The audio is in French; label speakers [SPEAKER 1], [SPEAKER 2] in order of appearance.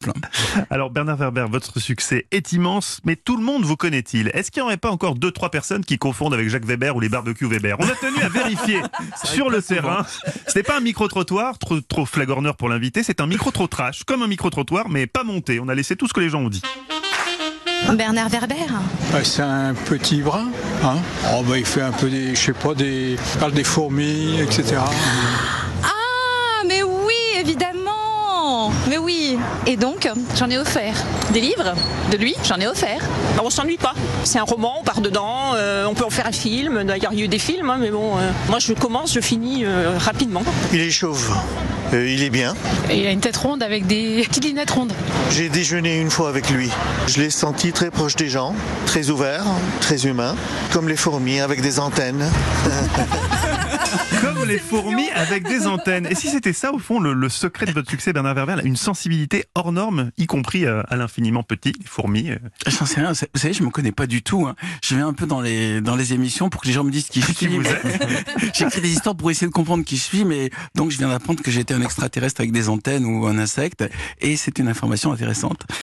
[SPEAKER 1] Alors Bernard Werber, votre succès est immense, mais tout le monde vous connaît-il? Est-ce qu'il n'y aurait pas encore 2-3 personnes qui confondent avec Jacques Weber ou les barbecues Weber? On a tenu à vérifier sur le terrain. Ce n'est pas un micro-trottoir, trop flagorneur pour l'inviter, c'est un micro-trottrache, comme un micro-trottoir, mais pas monté. On a laissé tout ce que les gens ont dit.
[SPEAKER 2] Bernard Werber.
[SPEAKER 3] C'est un petit brin, hein. Il fait un peu il parle des fourmis, etc.
[SPEAKER 2] Ah, mais oui, évidemment. Mais oui. Et donc, j'en ai offert des livres de lui, j'en ai offert.
[SPEAKER 4] On s'ennuie pas. C'est un roman, on part dedans, on peut en faire un film. D'ailleurs, il y a eu des films, mais bon, moi je commence, je finis rapidement.
[SPEAKER 5] Il est chauve. Il est bien.
[SPEAKER 6] Et il a une tête ronde avec des petites lunettes rondes.
[SPEAKER 5] J'ai déjeuné une fois avec lui. Je l'ai senti très proche des gens, très ouvert, très humain, comme les fourmis avec des antennes.
[SPEAKER 1] Comme les fourmis avec des antennes. Et si c'était ça, au fond, le secret de votre succès, Bernard Werber, une sensibilité hors norme, y compris à l'infiniment petit, les fourmis.
[SPEAKER 7] J'en sais rien. Vous savez, je me connais pas du tout. Je vais un peu dans les émissions pour que les gens me disent qui je suis. J'écris des histoires pour essayer de comprendre qui je suis, mais donc je viens d'apprendre que j'étais un extraterrestre avec des antennes ou un insecte, et c'est une information intéressante.